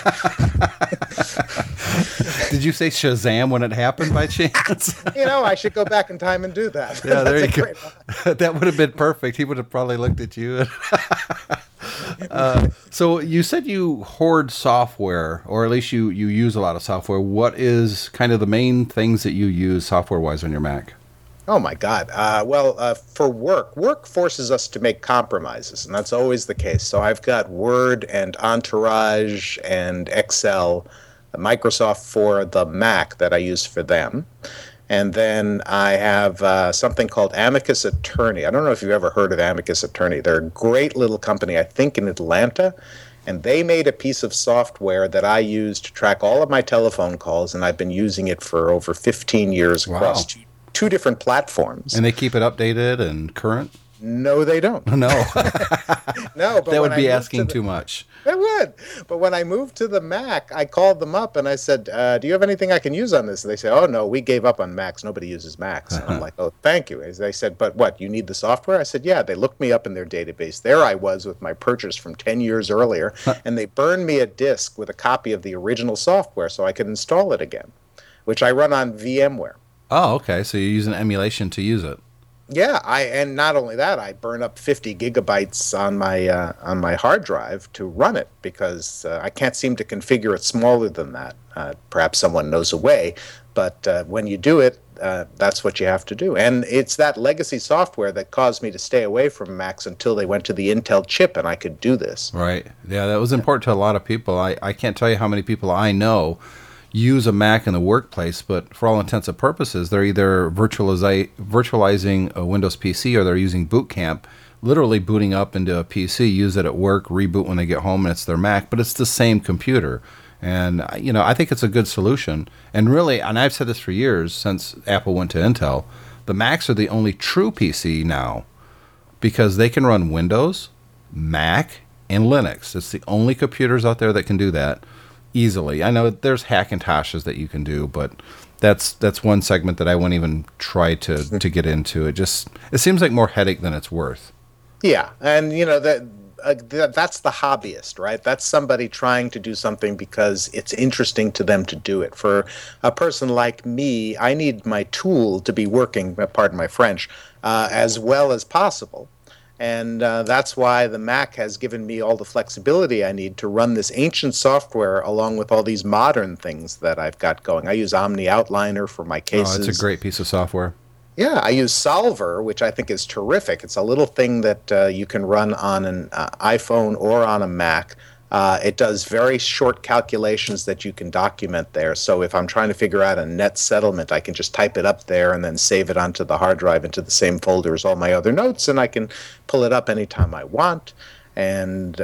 Did you say Shazam when it happened by chance? I should go back in time and do that. Yeah, there you go. That would have been perfect. He would have probably looked at you. So you said you hoard software, or at least you use a lot of software. What is kind of the main things that you use software-wise on your Mac? Oh, my God. For work forces us to make compromises, and that's always the case. So I've got Word and Entourage and Excel, Microsoft for the Mac that I use for them. And then I have something called Amicus Attorney. I don't know if you've ever heard of Amicus Attorney. They're a great little company, I think, in Atlanta. And they made a piece of software that I use to track all of my telephone calls, and I've been using it for over 15 years across 2 different platforms. And they keep it updated and current? No, they don't. No. No, but that would be asking too much. It would. But when I moved to the Mac, I called them up and I said, do you have anything I can use on this? And they said, oh, no, we gave up on Macs. Nobody uses Macs. And I'm like, oh, thank you. And they said, but what, you need the software? I said, yeah. They looked me up in their database. There I was with my purchase from 10 years earlier. And they burned me a disk with a copy of the original software so I could install it again, which I run on VMware. Oh, okay. So you're using emulation to use it. Yeah, and not only that, I burn up 50 gigabytes on my hard drive to run it because I can't seem to configure it smaller than that. Perhaps someone knows a way, but when you do it, that's what you have to do. And it's that legacy software that caused me to stay away from Macs until they went to the Intel chip and I could do this. Right. Yeah, that was important to a lot of people. I can't tell you how many people I know use a Mac in the workplace, but for all intents and purposes, they're either virtualizing a Windows PC or they're using Boot Camp, literally booting up into a PC, use it at work, reboot when they get home, and it's their Mac, but it's the same computer. And, I think it's a good solution. And really, and I've said this for years since Apple went to Intel, the Macs are the only true PC now because they can run Windows, Mac, and Linux. It's the only computers out there that can do that easily. I know there's Hackintoshes that you can do, but that's one segment that I won't even try to get into. It seems like more headache than it's worth. Yeah, and that that's the hobbyist, right? That's somebody trying to do something because it's interesting to them to do it. For a person like me, I need my tool to be working, pardon my French, as well as possible. And that's why the Mac has given me all the flexibility I need to run this ancient software along with all these modern things that I've got going. I use Omni Outliner for my cases. Oh, it's a great piece of software. Yeah, I use Solver, which I think is terrific. It's a little thing that you can run on an iPhone or on a Mac. It does very short calculations that you can document there. So if I'm trying to figure out a net settlement, I can just type it up there and then save it onto the hard drive into the same folder as all my other notes, and I can pull it up anytime I want. And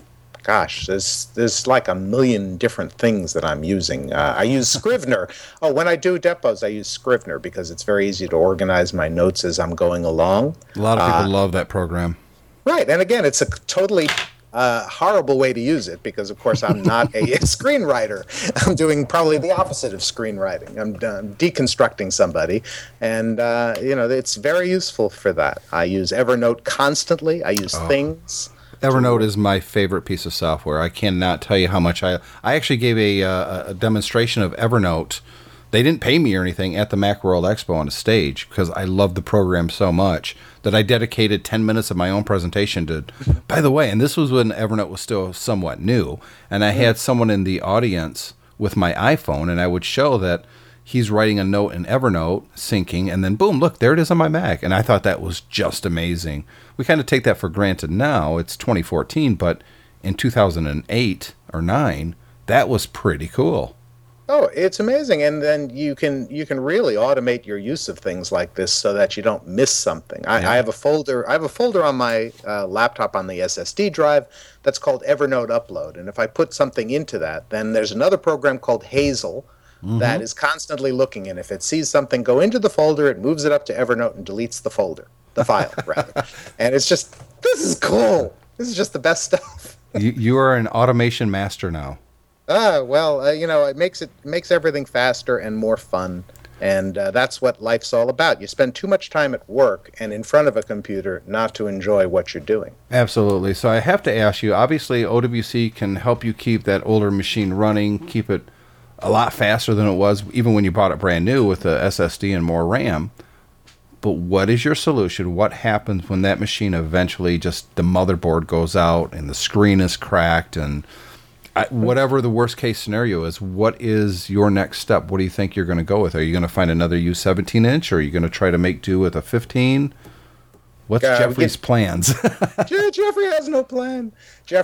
gosh, there's like a million different things that I'm using. I use Scrivener. Oh, when I do depots, I use Scrivener because it's very easy to organize my notes as I'm going along. A lot of people love that program. Right, and again, it's a totally horrible way to use it because, of course, I'm not a screenwriter. I'm doing probably the opposite of screenwriting. I'm deconstructing somebody, and it's very useful for that. I use Evernote constantly. I use Things. Evernote is my favorite piece of software. I cannot tell you how much I actually gave a demonstration of Evernote. They didn't pay me or anything at the Macworld Expo on a stage because I love the program so much that I dedicated 10 minutes of my own presentation to, by the way, and this was when Evernote was still somewhat new, and I had someone in the audience with my iPhone, and I would show that he's writing a note in Evernote, syncing, and then boom, look, there it is on my Mac. And I thought that was just amazing. We kind of take that for granted now. It's 2014, but in 2008 or 9, that was pretty cool. Oh, it's amazing. And then you can really automate your use of things like this so that you don't miss something. I have a folder on my laptop on the SSD drive that's called Evernote Upload. And if I put something into that, then there's another program called Hazel that is constantly looking, and if it sees something go into the folder, it moves it up to Evernote and deletes the file, rather. And it's just, this is cool. This is just the best stuff. You are an automation master now. It makes everything faster and more fun, and that's what life's all about. You spend too much time at work and in front of a computer not to enjoy what you're doing. Absolutely. So I have to ask you, obviously OWC can help you keep that older machine running, keep it a lot faster than it was even when you bought it brand new with the SSD and more RAM. But what is your solution? What happens when that machine eventually just the motherboard goes out and the screen is cracked and whatever the worst case scenario is? What is your next step? What do you think you're going to go with? Are you going to find another U17 inch or are you going to try to make do with a 15? What's Jeffrey's plans? Jeffrey has no plan.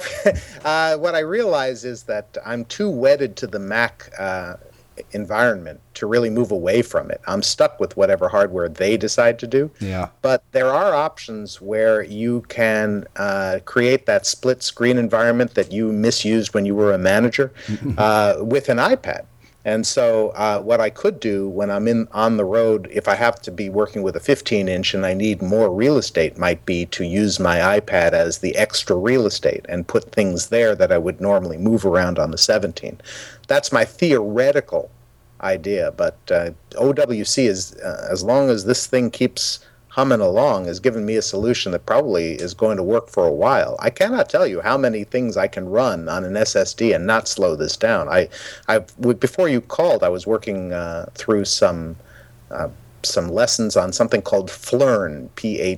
What I realize is that I'm too wedded to the Mac environment to really move away from it. I'm stuck with whatever hardware they decide to do. Yeah. But there are options where you can create that split screen environment that you misused when you were a manager with an iPad. And so what I could do when I'm on the road, if I have to be working with a 15-inch and I need more real estate, might be to use my iPad as the extra real estate and put things there that I would normally move around on the 17. That's my theoretical idea, but OWC is, as long as this thing keeps humming along, has given me a solution that probably is going to work for a while. I cannot tell you how many things I can run on an SSD and not slow this down. Before you called, I was working through some lessons on something called Phlearn,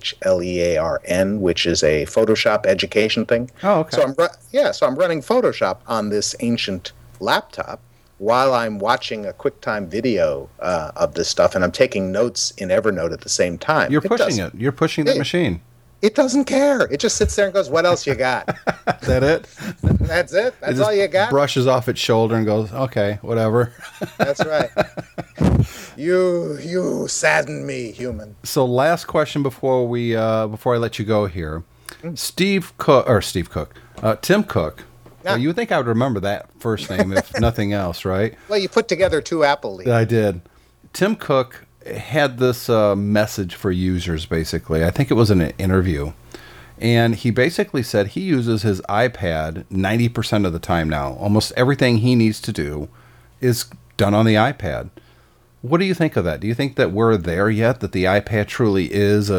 Phlearn, which is a Photoshop education thing. Oh, okay. So I'm running Photoshop on this ancient laptop while I'm watching a QuickTime video of this stuff, and I'm taking notes in Evernote at the same time. You're pushing it. You're pushing the machine. It doesn't care. It just sits there and goes, what else you got? Is that it? That's it? That's all you got? Brushes off its shoulder and goes, okay, whatever. That's right. You sadden me, human. So last question before I let you go here. Tim Cook. Well, you would think I would remember that first name if nothing else, right? Well, you put together two Apple leaves. I did. Tim Cook had this message for users, basically. I think it was in an interview. And he basically said he uses his iPad 90% of the time now. Almost everything he needs to do is done on the iPad. What do you think of that? Do you think that we're there yet, that the iPad truly is a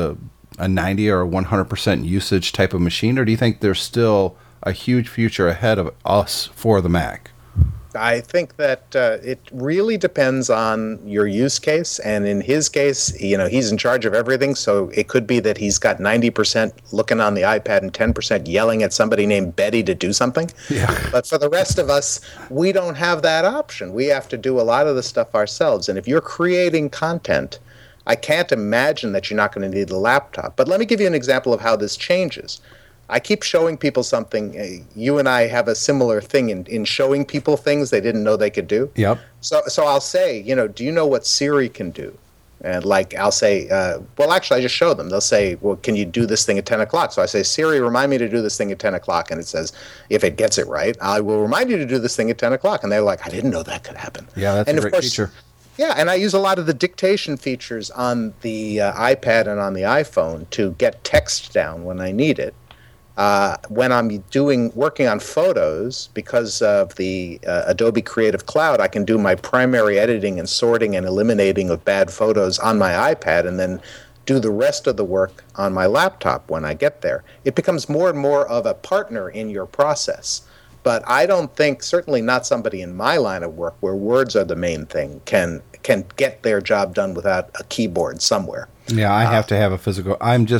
a 90 or a 100% usage type of machine, or do you think there's still a huge future ahead of us for the Mac? I think that it really depends on your use case. And in his case, he's in charge of everything. So it could be that he's got 90% looking on the iPad and 10% yelling at somebody named Betty to do something. Yeah. But for the rest of us, we don't have that option. We have to do a lot of the stuff ourselves. And if you're creating content, I can't imagine that you're not going to need a laptop. But let me give you an example of how this changes. I keep showing people something. You and I have a similar thing in showing people things they didn't know they could do. Yep. So I'll say, do you know what Siri can do? And I'll say, well, actually, I just show them. They'll say, well, can you do this thing at 10 o'clock? So I say, Siri, remind me to do this thing at 10 o'clock. And it says, if it gets it right, I will remind you to do this thing at 10 o'clock. And they're like, I didn't know that could happen. Yeah, that's a great feature. Yeah, and I use a lot of the dictation features on the iPad and on the iPhone to get text down when I need it. When I'm working on photos, because of the Adobe Creative Cloud, I can do my primary editing and sorting and eliminating of bad photos on my iPad and then do the rest of the work on my laptop when I get there. It becomes more and more of a partner in your process. But I don't think, certainly not somebody in my line of work where words are the main thing, can get their job done without a keyboard somewhere. Yeah, I have to have a physical.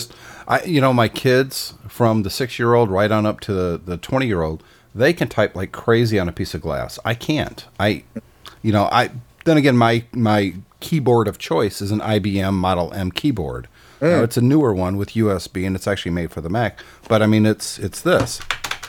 My kids from the 6-year-old right on up to the 20-year-old, they can type like crazy on a piece of glass. I can't. Then again, my keyboard of choice is an IBM Model M keyboard. Now, it's a newer one with USB, and it's actually made for the Mac. But I mean, it's this.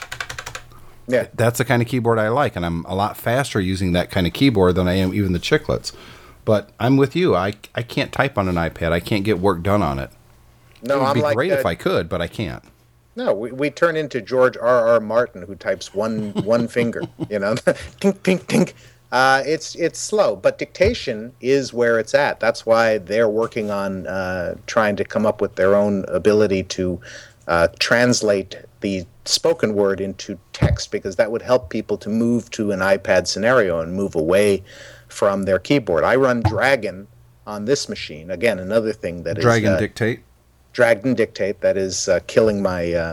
Yeah, that's the kind of keyboard I like, and I'm a lot faster using that kind of keyboard than I am even the Chiclets. But I'm with you. I can't type on an iPad. I can't get work done on it. No, it would be great if I could, but I can't. No, we turn into George R.R. Martin, who types one finger. Tink, tink, tink. It's slow, but dictation is where it's at. That's why they're working on trying to come up with their own ability to translate the spoken word into text, because that would help people to move to an iPad scenario and move away from their keyboard. I run Dragon on this machine. Again, another thing that Dragon Dictate. Dragon Dictate, that is killing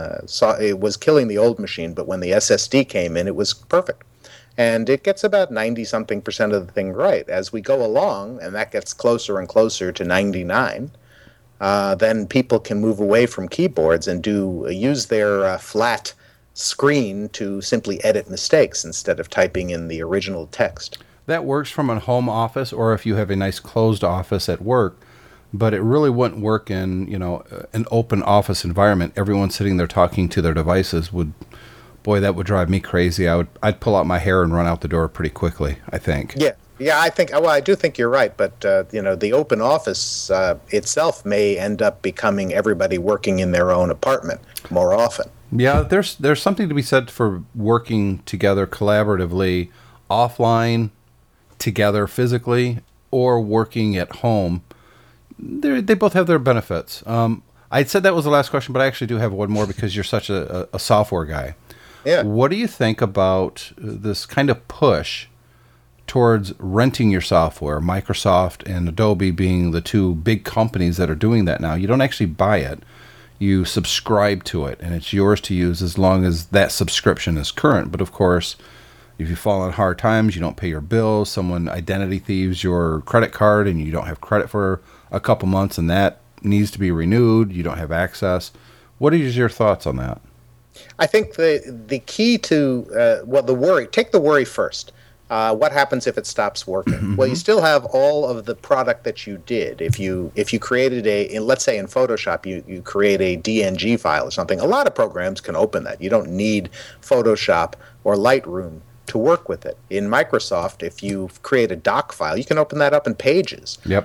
it was killing the old machine, but when the SSD came in, it was perfect. And it gets about 90-something% of the thing right. As we go along, and that gets closer and closer to 99, then people can move away from keyboards and use their flat screen to simply edit mistakes instead of typing in the original text. That works from a home office, or if you have a nice closed office at work, but it really wouldn't work in an open office environment. Everyone sitting there talking to their devices that would drive me crazy. I'd pull out my hair and run out the door pretty quickly, I think. Yeah, I do think you're right, but the open office itself may end up becoming everybody working in their own apartment more often. Yeah, there's something to be said for working together collaboratively, offline, together physically, or working at home. They both have their benefits. I said that was the last question, but I actually do have one more because you're such a software guy. Yeah. What do you think about this kind of push towards renting your software? Microsoft and Adobe being the two big companies that are doing that now. You don't actually buy it. You subscribe to it, and it's yours to use as long as that subscription is current. But of course, if you fall on hard times, you don't pay your bills, someone identity thieves your credit card and you don't have credit for a couple months and that needs to be renewed, you don't have access. What are your thoughts on that? I think the key to, the worry, take the worry first. What happens if it stops working? Mm-hmm. Well, you still have all of the product that you did. If you created let's say in Photoshop, you create a DNG file or something, a lot of programs can open that. You don't need Photoshop or Lightroom to work with it. In Microsoft, if you create a doc file, you can open that up in Pages. Yep.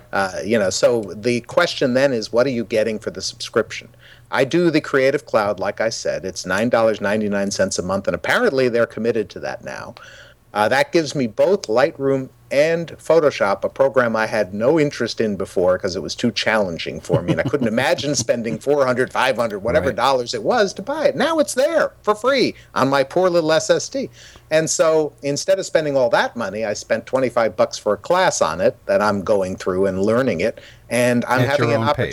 So the question then is, what are you getting for the subscription? I do the Creative Cloud, like I said. It's $9.99 a month, and apparently they're committed to that now. That gives me both Lightroom and Photoshop, a program I had no interest in before because it was too challenging for me, and I couldn't imagine spending $400, $500, whatever dollars it was to buy it. Now it's there for free on my poor little SSD. And so instead of spending all that money, I spent $25 for a class on it that I'm going through and learning it, and I'm having an opportunity.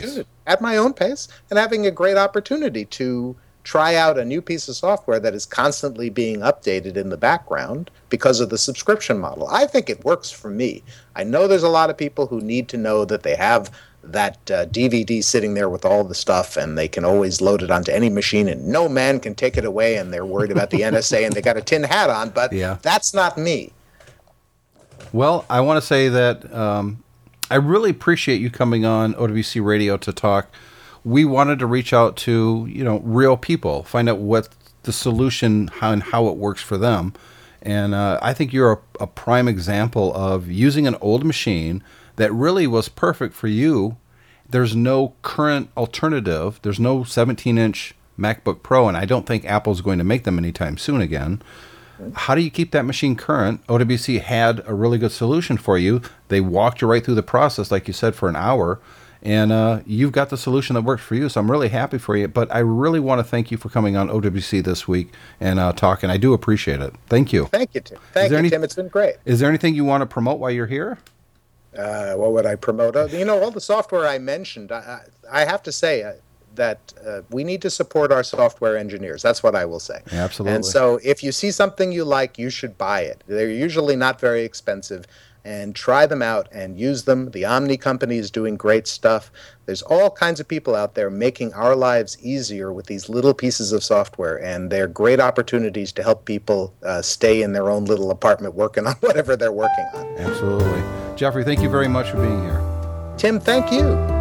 at my own pace and having a great opportunity to try out a new piece of software that is constantly being updated in the background because of the subscription model. I think it works for me. I know there's a lot of people who need to know that they have that DVD sitting there with all the stuff and they can always load it onto any machine and no man can take it away, and they're worried about the NSA and they got a tin hat on, but that's not me. Well, I want to say that I really appreciate you coming on OWC Radio to talk. We wanted to reach out to, real people, find out what the solution and how it works for them. And I think you're a prime example of using an old machine that really was perfect for you. There's no current alternative. There's no 17-inch MacBook Pro, and I don't think Apple's going to make them anytime soon again. How do you keep that machine current? OWC had a really good solution for you. They walked you right through the process, like you said, for an hour, and you've got the solution that works for you, so I'm really happy for you. But I really want to thank you for coming on OWC this week and talking. I do appreciate it. Thank you. Thank you, Tim. Tim. It's been great. Is there anything you want to promote while you're here? What would I promote? All the software I mentioned, I have to say that we need to support our software engineers. That's what I will say. Absolutely. And so if you see something you like, you should buy it. They're usually not very expensive. And try them out and use them. The Omni company is doing great stuff. There's all kinds of people out there making our lives easier with these little pieces of software, and they're great opportunities to help people stay in their own little apartment working on whatever they're working on. Absolutely. Jeffrey, thank you very much for being here. Tim, thank you.